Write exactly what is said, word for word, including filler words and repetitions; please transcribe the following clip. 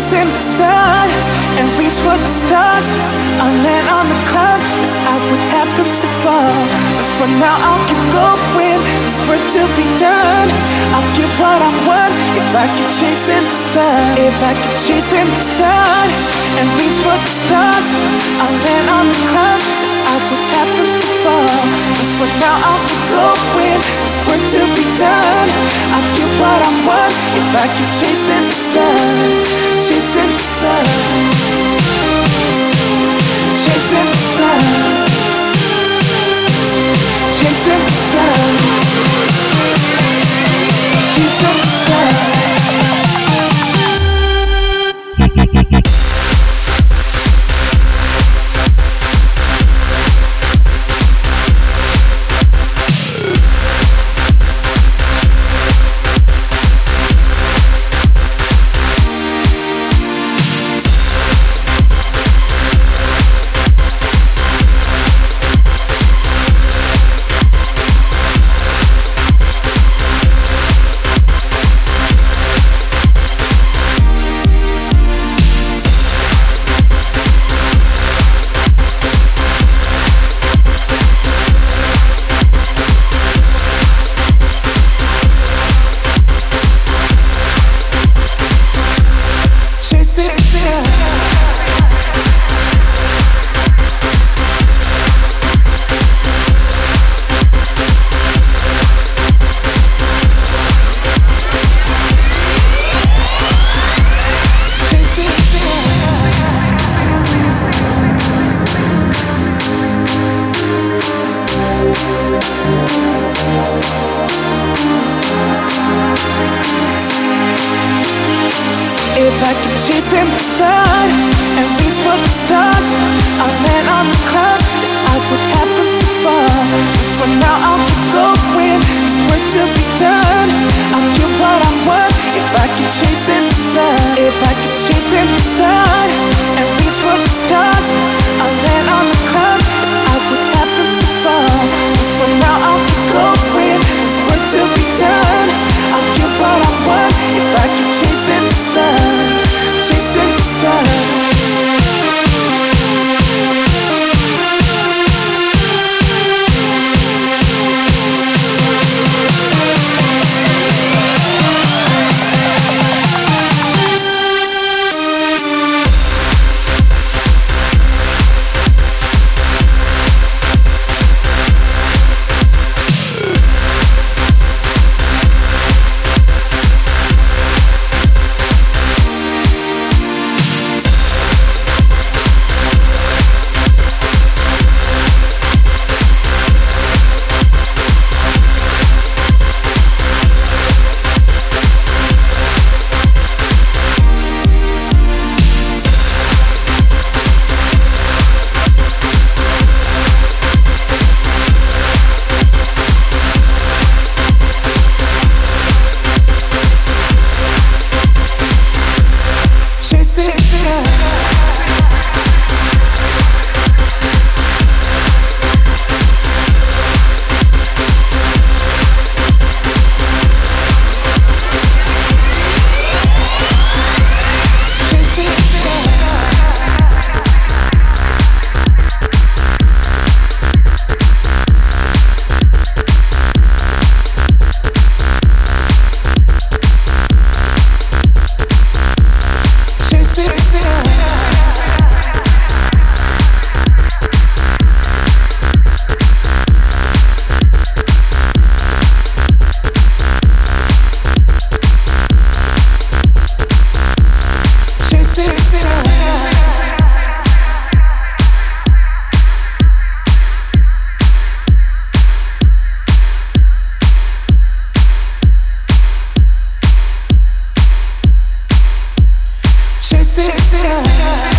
chasing the sun and reach for the stars. I'll land on the cloud if I would happen to fall. But for now I'll keep going, there's work to be done. I'll get what I want if I keep chasing the sun. If I keep chasing the sun and reach for the stars, I'll land on the cloud if I would happen to fall. But for now I'll keep going, there's work to be done. I'll get what I want if I keep chasing the sun. Chasing the sun. Chasing the sun. Chasing the sun. Chasing the sun. If I keep chasing the sun and reach for the stars, I'll land on the cloud if I would happen to fall. But for now I'll keep going, there's work to be done. I'll get what I want if I keep chasing the sun. If I keep chasing the sun and reach for the stars, I'll land on the cloud if I would happen to fall. But for now I'll keep going, there's work to be done. I'll get what I want if I keep chasing the sun. Chasing the sun. Chasing the sun.